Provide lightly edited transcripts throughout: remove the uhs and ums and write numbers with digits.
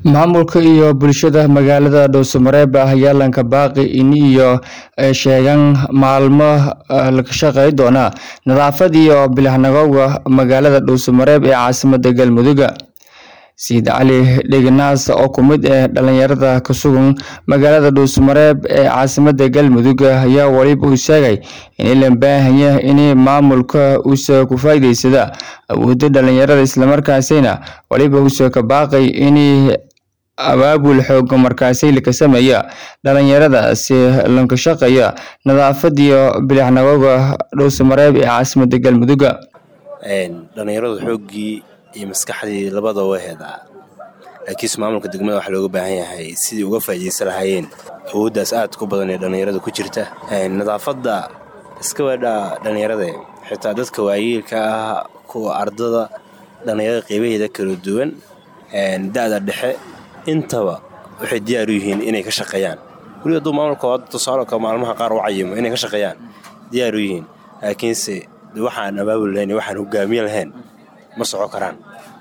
Maamulka iyo bulshada magaalada Dhuuso-Mareeb ayaa lanka baaqi in iyo sheegan maalmo laga shaqeyn doona nadaafad iyo bilicnagowga magaalada Dhuuso-Mareeb ee caasimadda Galmudug. Sayid Cali Dheganaas oo kumid dhalinyarada ka sugan magaalada Dhuuso-Mareeb ee caasimadda Galmudug ayaa waliba u sheegay in la baahan yahay in maamulka uu ku faa'iideysado awoodda dhalinyarada isla markaasina waliba uu ka baaqay in abaabul xoog markaasay la sameeyo dhalinyarada si lanka shaqeeya nadaafad iyo bilicnagowga Dhuuso-Mareeb ee caasimadda Galmudug. dhalinyaradu xoogii iyo maskaxdii labada way heedaa laakiin maamulka degmada waxa looga baahan yahay sidii uga faa'iideysan lahaayeen awooddaas aad ku badan ee dhalinyarada ku jirta nadaafadda iska wada dhalinyarada xitaa dadka waayeelka ah kuwa ardada dhalinyarada qeybaheeda kala duwan da'da dhexe intaba waxay diyaar u yihiin inay ka shaqeeyaan waliba dad maamulkooda tusaale maalmaha qaar u cayimo inay ka shaqeeyaan diyaar u yihiin laakiinse waxaan abaabul lahayn waxaan hogaamiye lahayn ma soco karaan.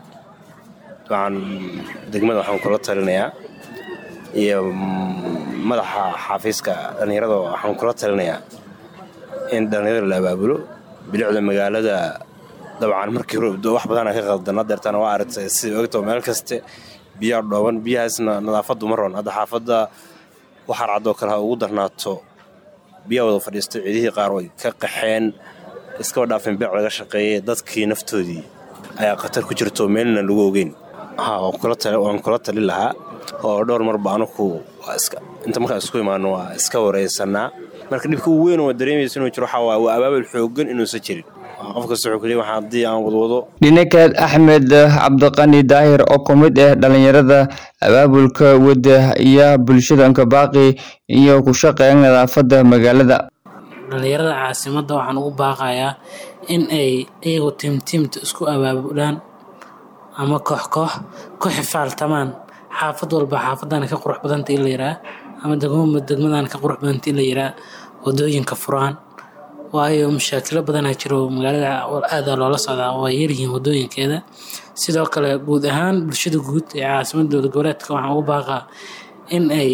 degmada waxaan kula talinayaa iyo madaxa xafiiska dhalinyarada waxaan kula talinayaa in dhalinyarada la abaabulo bilicda magaalada dabcan markii wax badan ka qaldan deertana waa aragtay si ogto meel kaste biyo dhooban biyahaasna nadaafadu ma roon hadda xaafada waxa raacdo kala ugu darnaato biyo wada fadhiistay cidii qaar way ka qaxeen iska dhaafin beec laga shaqeeyay dadkii naftoodii ayaa qatar ku jirto meelna lagu ogeyn waan kula tali lahaa oo dhowr mar baan ku iska inta markaa isku imaano waa iska wareysanaa marka dhibka ugu weyn oo dareemayso inuu jiro waxa waa abaabul xoogan inuu soo jirin qofka soo kaliya waxa hadii aan wadwado Dhinakaad Axmed Cabdiqani Daahir oo kumid dhalinyarada abaabulka wada iyo bulshada ka baaqi iyo ku shaqeyn nadaafadda magaalada. dhalinyarada caasimadda waxaan ugu baaqayaa in ay iyagu tiimta isku abaabulaan ama koox ku xifaaltamaan xaafad walba xaafadan ka qurux badanta in la yiraa ama degmadan ka qurux badanta in la yiraa wadooyinka furaan waayo mashaakilo badan jiro magaalada aad loola socdaa oo yaryihiin wadooyinkeeda sidoo kale guud ahaan bulshada guud ee caasimadda goboleedka waxaan ugu baaqaa in ay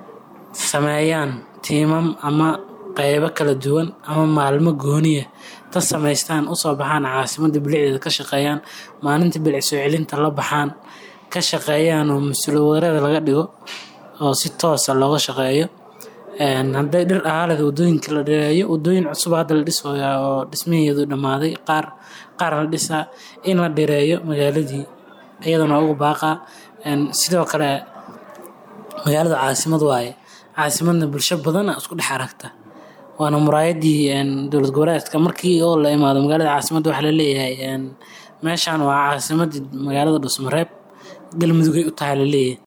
sameeyaan tiimam ama qaybo kala duwan ama maalmo gooniya ta sameystaan u soo baxaan caasimadda bilicdeeda ka shaqeeyaan maalinta bilic soo celinta la baxaan ka shaqeeyaan oo mas'uuliyadda laga dhigo oo si toos ah looga shaqeeyo hadday dhir ahaalada wadooyinka la dhireeyo wadooyin cusub hadda la dhisayo oo dhismaheedu dhamaaday qaar la dhisaa in la dhireeyo magaaladii iyadana ugu baaqa sidoo kale magaalada caasimad waaye caasimadna bulsho badan isku dhex aragta waana muraayadii dowlad goboleedka markii oo la imaado magaalada caasimadda waxa la leeyahay meeshan waa caasimadda magaalada Dhuuso-Mareeb Galmudug ay u tahay la leeyahay